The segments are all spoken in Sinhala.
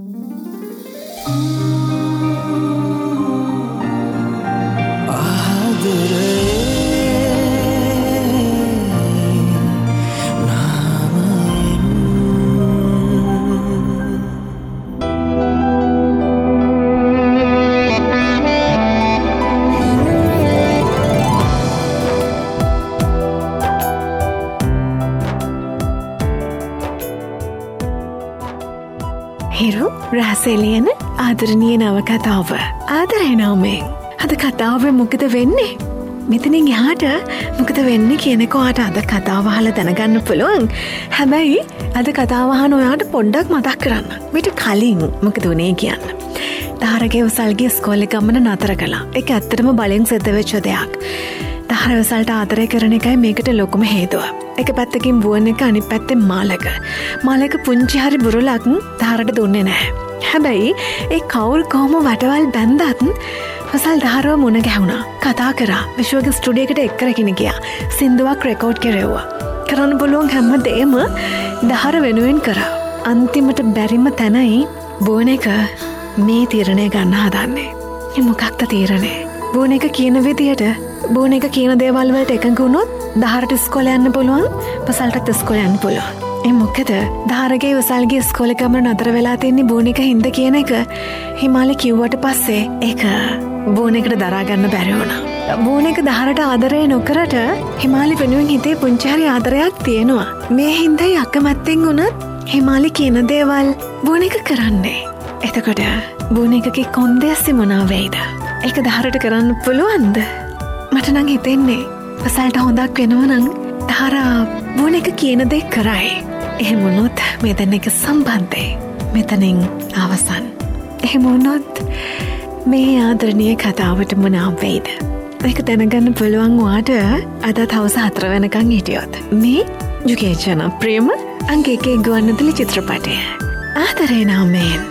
හිරු රහසෙලියන ආදරණීය නවකතාව ආදරේනාමෙන් අද කතාව මොකද වෙන්නේ? මෙතනින් එහාට මොකද වෙන්නේ කියන එක ඔයාට අද කතාව අහලා දැනගන්න පුළුවන්. හැබැයි අද කතාව අහන ඔයාට පොඩ්ඩක් මතක් කරන්න. මීට කලින් මොකද වුනේ කියන්න. තාරගේ උසල්ගේ ඉස්කෝලේ ගමන නතර කළා. ඒක ඇත්තටම බලෙන් සිද්ධ වෙච්ච දෙයක්. තාර උසල්ට ආදරය කරන එකයි මේකට ලොකුම හේතුව. එක පැත්තකින් බුවන් එක අනිත් පැත්තෙන් මාලක පුංචි හරි බුරුලක් තාරට දුන්නේ නැහැ. හැබැයි ඒ කවුරු කොහොම වටවල් බැන්දත් වසල් දහරව මුණ ගැහුණා. කතා කරා. විශ්වගේ ස්ටුඩියෝ එකට එක්කරගෙන ගියා. සින්දුවක් රෙකෝඩ් කෙරෙව්වා. කරන්න පුළුවන් හැම දෙයක්ම දහර වෙනුවෙන් කරා. අන්තිමට බැරිම තැනයි බුවන් එක මේ තීරණය ගන්න හදන්නේ. ඒ මොකක්ද තීරණය? බුවන් එක කියන විදියට බුවන් එක කියන දේවල් වලට එකඟ වුණොත් දහරට ඉස්කෝලේ යන්න පුළුවන්, වසල්ටත් ඉස්කෝලේ යන්න පුළුවන්. ඒ මොකද දහරගේ වසල්ගේ ඉස්කෝලේ ගමන නතර වෙලා තින්නේ බුවන් එක හින්දා කියන එක හිමාලේ කිව්වට පස්සේ ඒක බුවන් එකට දරා ගන්න බැරි වුණා. බුවන් එක දහරට ආදරය නොකරට හිමාලි වෙනුවෙන් හිතේ පුංචි හරි ආදරයක් තියෙනවා. මේ හින්දායි අකමැත්තෙන් වුණත් හිමාලි කියන දේවල් බුවන් එක කරන්නේ. එතකොට බුවන් එකගේ කොන්දේසි මොනවා වෙයිද? ඒක දහරට කරන්න පුළුවන්ද? මට නම් හිතෙන්නේ වසල්ට හොඳක් වෙනවා නම් දහරා බුවන් එක කියන දේ කරයි. එහෙම වුණොත් මේ දෙන්න එක සම්බන්ධය මෙතනින් අවසන්. එහෙම වුණොත් මේ ආදරණීය කතාවට මොනවා වෙයිද? ඒක දැනගන්න පුළුවන් වාට අදත් හවස 4 වෙනකන් හිටියොත්. මේ යුගේ ජනප්‍රියම අංක 1 ගුවන්විදුලි චිත්‍රපටය ආදරේ නාමයෙන්.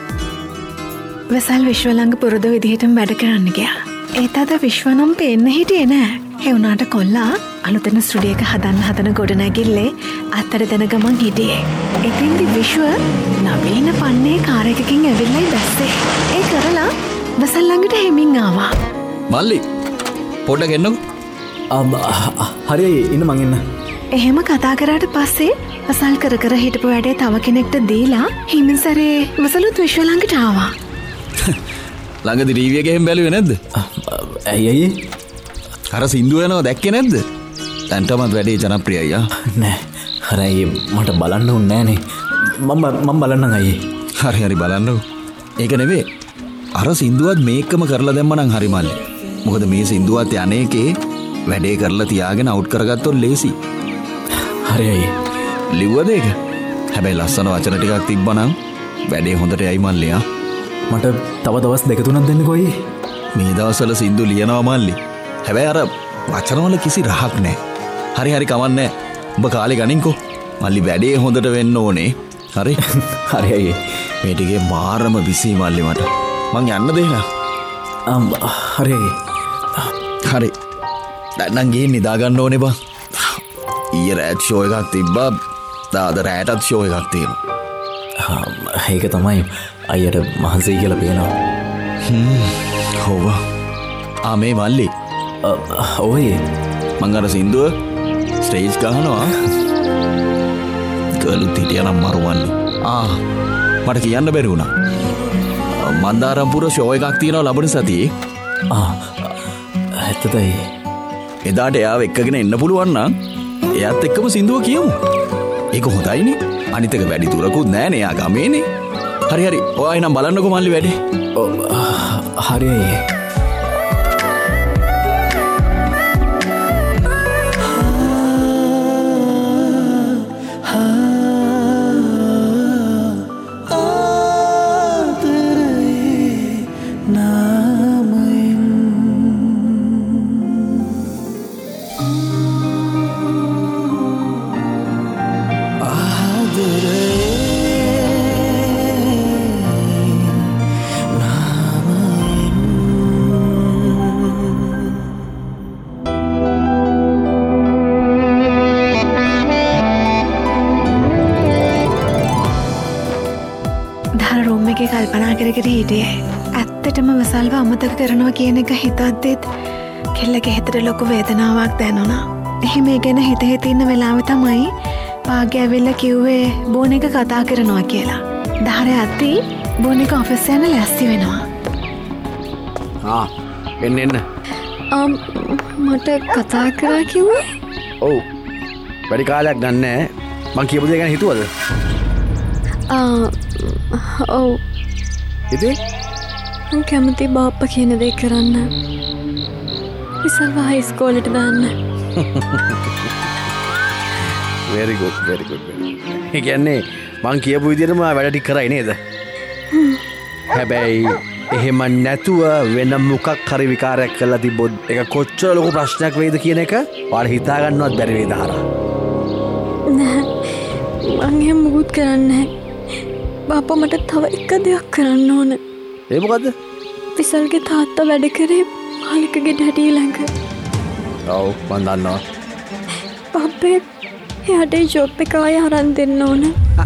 වසල් විශ්වලංග පුරුදු විදිහටම වැඩ කරන්න ගියා. ඒත් අද විශ්වනම් පේන්න හිටියේ නෑ. ඒ වුණාට කොල්ලා අලුතෙන් ස්ටුඩියෝ එක හදන්න ගොඩනැගිල්ලේ අත්තර දෙන ගමන් හිටියේ. එතින්දි විශ්ව නවීන පන්නේ කාර් එකකින් ඇවිල්ලායි බැස්සේ. ඒ කරලා වසල් ළඟට හෙමින් ආවා. මල්ලි පොඩ්ඩක් එන්නකෝ. හරි ඉන්න මං එන්න. එහෙම කතා කරාට පස්සේ වසල් කර හිටපු වැඩේ තව කෙනෙක්ට දීලා හිමින් සැරේ වසලුත් විශ්ව ළඟට ආවා. ළඟදි ටීවී එකෙන් බැලුවේ නැද්ද? ඇයි අර සින්දුව යනවා දැක්කේ නැද්ද? දැන්ටමත් වැඩේ ජනප්‍රියයි ආ. නෑ. හරි මට බලන්න උන්නේ නෑනේ. මම බලන්නම් අයියේ. හරි බලන්නකෝ. ඒක නෙවෙයි. අර සින්දුවත් මේකම කරලා දැම්මනම් හරි මල්ලි. මොකද මේ සින්දුවත් යන්නේකේ වැඩේ කරලා තියාගෙන අවුට් කරගත්තොත් ලේසි. හරි අයියේ. ලිව්වද ඒක? හැබැයි ලස්සන වචන ටිකක් තිබ්බනම් වැඩේ හොඳට යයි මල්ලි ආ. මට තව දවස් 2-3ක් දෙන්නකෝ අයියේ. මේ දවස්වල සින්දු ලියනවා මල්ලි. හැබැයි අර වචනවල කිසි රහක් නෑ. හරි කමන්නේ. ඔබ කාලේ ගනින්කෝ. මල්ලි වැඩේ හොඳට වෙන්න ඕනේ. හරි. හරි අයියේ. මේ ටිකේ මාරම බිසි මල්ලි මට. මං යන්න දෙන්න. හරි අයියේ. හරි. දැන් නම් ගිහින් නිදා ගන්න ඕනේ බං. ඊයේ රෑත් ෂෝ එකක් තිබ්බා. අද රෑටත් ෂෝ එකක් තියෙනවා. ඒක තමයි අයියට මහන්සි කියලා පේනවා. හොව. මේ මල්ලි. ඔය මං අර සින්දුව ස්ටේජ් ගහනවා. කළුත් හිටියනම් මරු මල්ලි. මට කියන්න බැරි වුණා. මන්දාරම්පුර ෂෝ එකක් තියෙනවා ලබන සතියේ. ඇත්තද? එදාට එයාව එක්කගෙන එන්න පුළුවන් නම් එයාත් එක්කම සින්දුව කියමු. ඒක හොඳයිනේ. අනිත් එක වැඩි දුරකුත් නෑනේ. එයා ගමේනේ. හරි ඔයා එහෙනම් බලන්නකෝ මල්ලි වැඩේ. හරි අයියේ. එකේ කල්පනා කර කර හිටියේ. ඇත්තටම වසල්ව අමතක කරනවා කියන එක හිතද්දිත් කෙල්ලගේ හිතට ලොකු වේදනාවක් දැනුණා. එහෙම ඒ ගැන හිත හිත ඉන්න වෙලාව තමයි භාග්‍ය ඇවිල්ලා කිව්වේ බෝන එක කතා කරනවා කියලා. දහරේ අත්ති බෝන එක ඔෆිස් යන්න ලෑස්ති වෙනවා. එන්න. මට කතා කරා කිව්වේ? ඔව්. වැඩි කාලයක් ගන්නෑ. මං කියපු දේ ගැන හිතුවද? ඔව්. ඉතින් මං කැමති බාප්පා කියන දේ කරන්න. විසල්ව හයිස්කෝලේට දාන්න. very good. ඒ කියන්නේ මං කියපු විදිහටම වැඩ ටික කරයි නේද? හැබැයි එහෙම නැතුව වෙන මොකක් හරි විකාරයක් කරලා තිබ්බොත් ඒක කොච්චර ලොකු ප්‍රශ්නයක් වෙයිද කියන එක ඔයාලා හිතා ගන්නවත් බැරි වේද හරහා. නෑ. මං එහෙම මුකුත් කරන්නේ නැහැ. බාප්පා මට තව එක දෙයක් කරන්න ඕන. ඒ මොකද්ද? විසල්ගේ තාත්තා වැඩ කරේ මාලිකගේ ඩැඩි ළඟ. ඔව් මන් දන්නවා. බාප්පේ එයාට ජොබ් එක ආයෙ අරන් දෙන්න ඕන.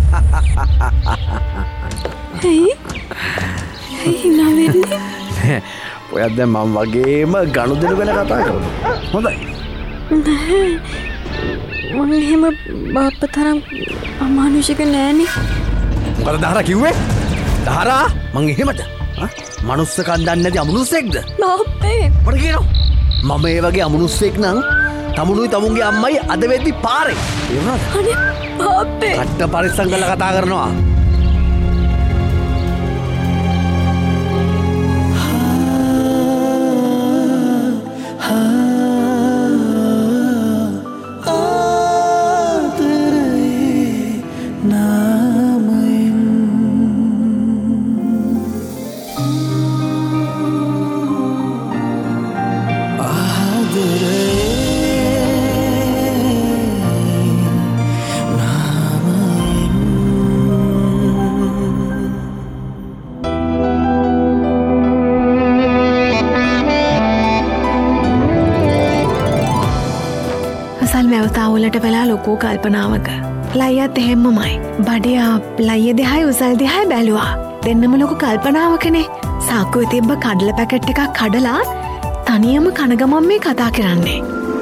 ඇයි හිනා වෙන්නේ? ඔයත් දැන් මම වගේම ගනුදෙනු ගැන කතා කරනවා. හොඳයි. නැහැ. මං එහෙම බාප්පා තරම් අමානුෂික නෑනේ. මොකද දහරා කිව්වේ? දහරා මං එහෙමද? මනුස්සකම් දන්නේ නැති අමනුස්සෙක්ද? බාප්පේ මට කියනවා. මම ඒ වගේ අමනුස්සෙක් නම් තමුණුයි තමුන්ගේ අම්මයි අද වෙද්දි පාරේ. ඒ වුණාද? අනේ බාප්පේ. කට්ට පරිස්සම් කරලා කතා කරනවා. වැවතාවලට වෙලා ලොකූ කල්පනාවක. ලයියත් එහෙම්මමයි. බඩයා ලයිය දෙහයි උසල් දෙහයි බැලුවා. දෙන්නම ලොකු කල්පනාවකනේ. සාක්කුවේ තිබ්බ කඩල පැකට් එකක් කඩලා තනියම කනගමන් මේ කතා කරන්නේ.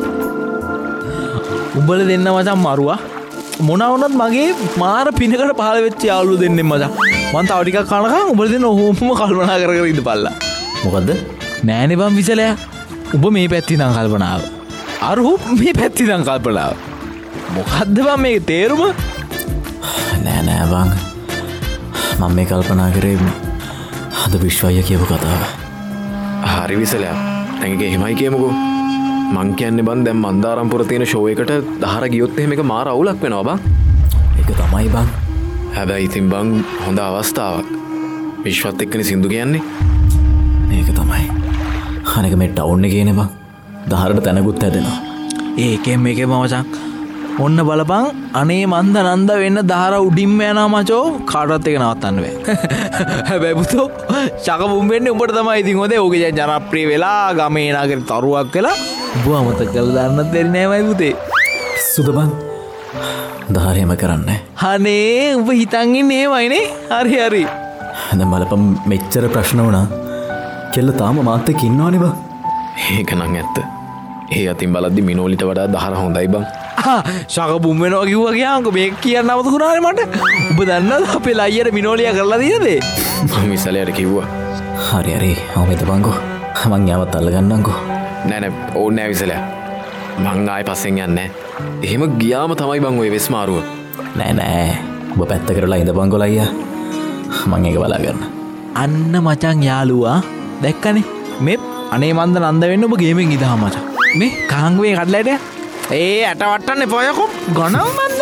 උඹල දෙන්න මචං මරුවා. මොනවුනත් මගේ මාර පිනකට පහළ වෙච්ච යාළුවෝ දෙන්නෙම් මචං. මං තව ටිකක් කනකම් උඹල දෙන්න ඔහොම කල්පනා කර කර ඉඳපල්ලා. මොකද්ද? නෑනේ බං විසලයා. උඹ මේ පැත්තේ ඉඳන් කල්පනාව. අරු මේ පැත්තේ ඉඳන් කල්පනාව. මොකද්ද බං මේකේ තේරුම? නෑ බං. මම මේ කල්පනා කරේ අද විශ්වය කියපු කතාව. හරි විසලයා. දැන් ඒක එහෙමයි කියමුකෝ. මං කියන්නේ බං දැන් මන්දාරම්පුර තියෙන ෂෝ එකට දහර ගියොත් එහෙම එක මාර අවුලක් වෙනවා බං. ඒක තමයි බං. හැබැයි ඉතින් බං හොඳ අවස්ථාවක්. විශ්වත් එක්කනේ සින්දු කියන්නේ. ඒක තමයි. අනේක මේ ටවුන් එකේ නේ බං. දහරට තැනකුත් හැදෙනවා. ඒකෙන් මේකේ මචං. ඔන්න බලපන් අනේ මන්ද නන්ද වෙන්න දහර උඩින්ම යනවා මචෝ කාටවත් එක නවත්තන්න බෑ. හැබැයි පුතෝ චක බුම්බෙන්නේ උඹට තමයි ඉතින් හොදේ. ඕකේ දැන් ජනප්‍රිය වෙලා ගමේ නාගේ තරුවක් වෙලා උඹ අමතක කරලා දාන්නත් දෙන්නේ නෑ මයි පුතේ. සුද බං. දහරේම කරන්නේ. අනේ උඹ හිතන් ඉන්නේ එහෙමයිනේ. හරි හරි. දැන් බලපන් මෙච්චර ප්‍රශ්න වුණා. කෙල්ල තාම මාත් එක්ක ඉන්නවනේ බං. ඒක නම් ඇත්ත. ඒ අතින් බලද්දි මිනෝලිට වඩා දහර හොඳයි බං. ශක බුම් වෙනවා කිව්වා ගියාම මේක කියන්න අමතකුණානේ මට. ඔබ දන්නවද අපේ ලයියට මිනෝලියා කරලා තියෙනද? මම විසලයට කිව්වා. හරි හරි. මම හිතපන්කෝ. මං යාවත් අල්ලගන්නම්කෝ. නෑ ඕනේ නෑ විසලයා. මං ආයෙ පස්සෙන් යන්නේ නෑ. එහෙම ගියාම තමයි බං ඔය වෙස් මාරුව. නෑ. ඔබ පැත්ත කරලා ඉඳපන්කෝ ලයියා. මං ඒක බලා ගන්න. අන්න මචං යාළුවා දැක්කනේ. මේ අනේ මන්ද නන්ද වෙන්න ඔබ ගේමෙන් ඉදහා මචං. මේ කාංගුවේ කඩලට ඒ ඇට වට්ටන්න එපායකො ගොනව මන්ද.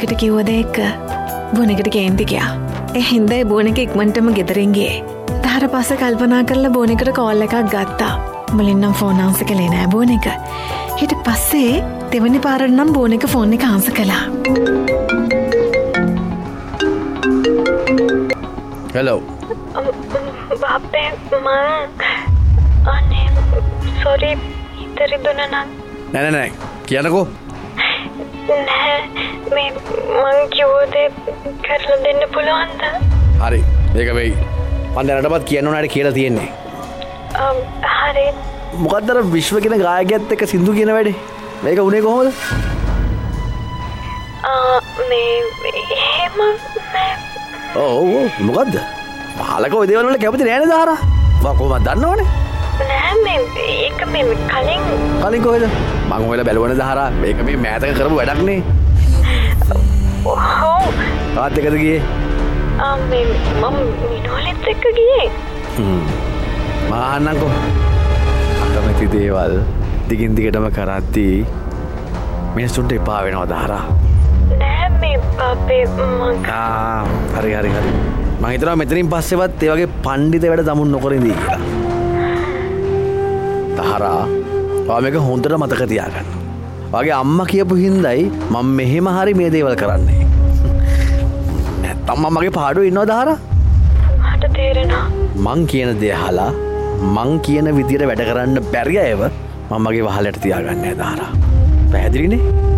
බෝනෙකට කිව්වද එක්ක බෝනෙකට කේන්ති ගියා. ඒ හින්දා ඒ බෝනෙක ඉක්මනටම ගෙදරින් ගියේ. දහර පස්සේ කල්පනා කරලා බෝනෙකට කෝල් එකක් ගත්තා. මුලින් නම් ෆෝන් ආන්සර් කළේ නෑ බෝනෙක. ඊට පස්සේ දෙවෙනි පාරට නම් බෝනෙක ෆෝන් එක ආන්සර් කළා. හෙලෝ බාපේ අනේ සෝරි ඉතරිදුනා නෑ කියනකෝ. නෑ මේ මං කිව්වද කරලා දෙන්න පුළුවන්ද? හරි ඒක වෙයි. මම දැනටමත් කියන්න ඕනට කියලා තියෙන්නේ. හරි. මොකක්ද අර විශ්ව කියන ගායකයාත් එක්ක සින්දු කියන වැඩේ? මේක උනේ කොහොමද? මේ එහෙම ඔව් මොකද්ද? පාලක ඔය දේවල් වල කැමති නෑනේ දාහරා. මම කොහොමද දන්නවනේ? නෑ මේ ඒක මේ කලින් කොහෙද? මං ඔයාලා බැලුවනේ දාහරා. මේක මේ මෑතක කරපු වැඩක් නේ. ඔව්. කාත් එකද ගියේ? මේ මම මිනෝලෙත් එක්ක ගියේ. මාන්නංකෝ. අකමැති දේවල් දිගින් දිගටම කරද්දී මිනිස්සුන්ට එපා වෙනවා දාහරා. නෑ මේ බාපේ මං හරි මං හිතනවා මෙතනින් පස්සෙවත් ඒ වගේ පණ්ඩිත වැඩ දමුන් නොකර ඉඳී කියලා. දාහරා ඔයා මේක හොඳට මතක තියාගන්න. ඔයාගේ අම්මා කියපු හින්දායි මම මෙහෙම හරි මේ දේවල් කරන්නේ. නැත්තම් මම මගේ පාඩුවේ ඉන්නවා දාහරා. මට තේරෙනවා. මං කියන දේ අහලා මං කියන විදියට වැඩ කරන්න බැරි අයව මම මගේ වහලට තියාගන්නේ දාහරා. පැහැදිලිනේ?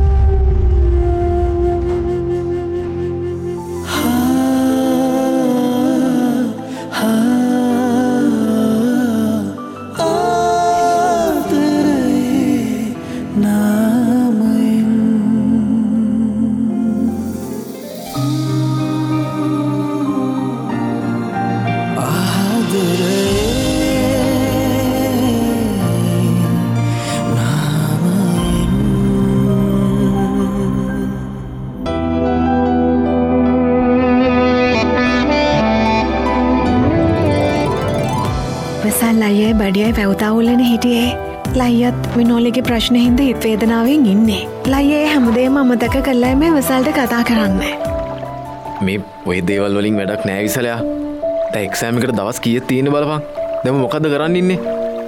ලයියයි බඩියයි පැවතාවුල්ලන හිටියේ. ලයියත් විනෝලගේ ප්‍රශ්න හින්ද හිත් වේදනාවෙන් ඉන්නේ. ලයියේ හැමදේම අමතක කරලා මේ විසල්ට කතා කරන්න. මේ ඔය දේවල් වලින් වැඩක් නෑ විසලයා. දැන් එක්සෑම් එකට දවස් කීයක් තියෙන බලපන්. දැන් මොකද්ද කරන්න ඉන්නේ?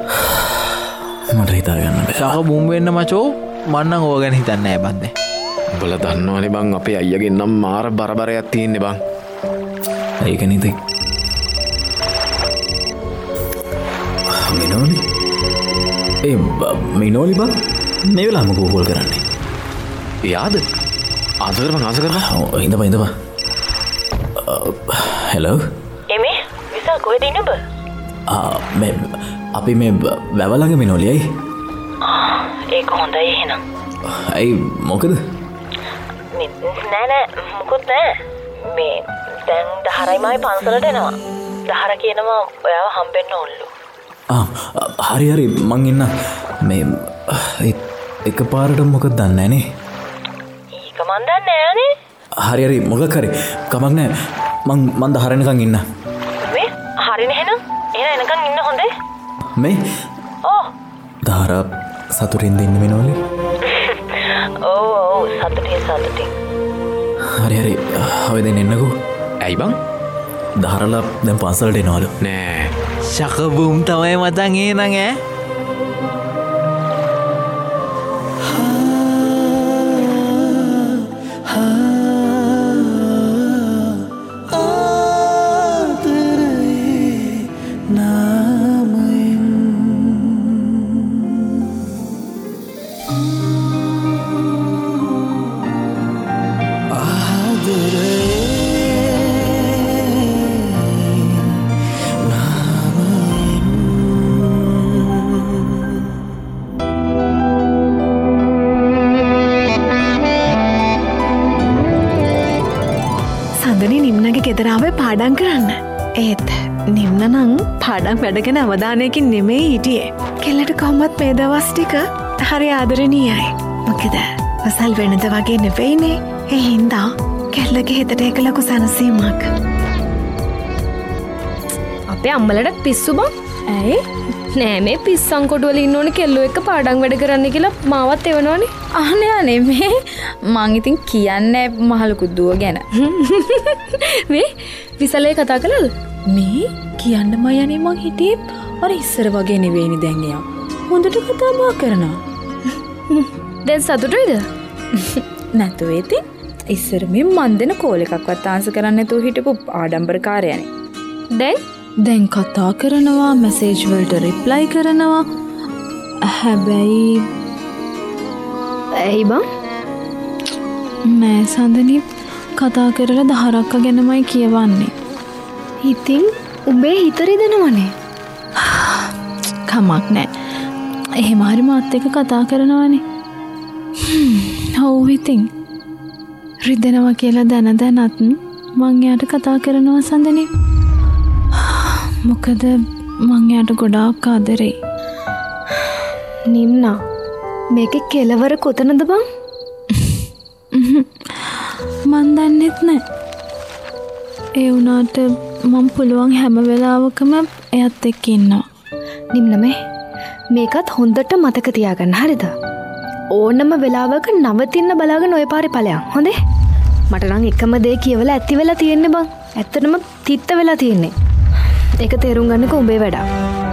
මට හිතා ගන්න බෑ. සහ බුම් වෙන්න මචෝ. මං නම් ඕක ගැන හිතන්නේ නෑ බන්දේ. උඹලා දන්නවනේ බං අපේ අයියාගෙන් නම් මාර බරබරයක් තියෙන්නේ බං. ඒක නිතේ. මිනෝලි මිනෝලි බං මේ වෙලාවම කෝල් කරන්නේ. යාද ආස කරපන් ඉඳපන් හෙලෝ එමේ විසා කොහෙද ඉන්නේ ඔබ? අපි මේ වැවලඟ මිනෝලියයි. ඒක හොඳයි එහෙනම්. ඇයි මොකද? නෑ මොකුත් නෑ. මේ දැන් දහරයි මායි පන්සලට එනවා. දහර කියනවා ඔයාව හම්බෙන්න ඕනලු. හරි මං ඉන්න මේ එක පාරට මොකක් දන්නේ නේ. ඒක මන් දන්නේ නෑනේ. හරි මොකක් හරි කමක් නෑ මං දහරනකන් ඉන්න. මේ හරිනේ එහෙනම් එනකන් ඉන්න හොඳේ. මේ දහරා සතුටින් දෙන්න මිනෝලි. ඔව් සතුටින්. හරි ඔය දෙන්න එන්නකෝ. ඇයි බං? දහරලා දැන් පන්සලට එනවලු. නෑ ශකබුම් තමයි මතන් ඒනං ඈ. ගෙදරාවේ පාඩම් කරන්න. ඒත් නිම්න නම් පාඩම් වැඩගෙන අවධානයකින් නෙමේ හිටියේ. කෙල්ලට කොහොමත් මේ දවස් ටික හරි ආදරණීයයි. මොකද වසල් වෙනද වගේ නෙවෙයිනේ. ඒ හින්දා කෙල්ලගේ හිතට ඒක ලොකු සැනසීමක්. අපේ අම්මලට පිස්සු බං. ඇයි? නෑ මේ පිස්සන් කොටුවල ඉන්න ඕනේ කෙල්ලෝ එක්ක පාඩම් වැඩ කරන්න කියලා මාවත් එවනවනේ. අනේ අනේ මේ මං ඉතින් කියන්නේ මහලු දුව ගැන. මේ විසලේ කතා කළාද? මේ කියන්න මයනේ මං හිටියේ අර ඉස්සර වගේ නෙවෙයිනි දැන් එයා. හොඳට කතා බහ කරනවා. දැන් සතුටුයිද? නැතුව ඉතින් ඉස්සර මේ මන් දෙන කෝල් එකක්වත් ආන්සර් කරන්න නැතුව හිටපු ආඩම්බරකාරයනේ. දැන් කතා කරනවා, මැසේජ් වලට රිප්ලයි කරනවා. හැබැයි ඇයි බං? නෑ සඳනි කතා කරලා දහරක්ක ගැනමයි කියවන්නේ. ඉතින් උඹේ හිත රිදෙනවනේ. කමක් නෑ. එහෙම හරි මාත් එක්ක කතා කරනවානේ. ඔව් ඉතින් රිදෙනවා කියලා දැනත් මං එයාට කතා කරනවා සඳනි. මොකද මං එයාට ගොඩාක් ආදරෙයි. නිම්නා මේකේ කෙලවර කොතනද බං? මන් දන්නෙත් නෑ. ඒ වුණාට මම පුළුවන් හැම වෙලාවකම එයත් එක්ක ඉන්නවා. නිම්නමේ මේකත් හොඳට මතක තියාගන්න හරිද? ඕනම වෙලාවක නවතින්න බලාගෙන ඔය පාරේ ඵලයන්. හොඳේ? මට නම් එකම දේ කියවලා ඇති වෙලා තියෙන්නේ බං. ඇත්තටම තිත්ත වෙලා තියෙන්නේ. ඒක තේරුම් ගන්නක උඹේ වැඩක්.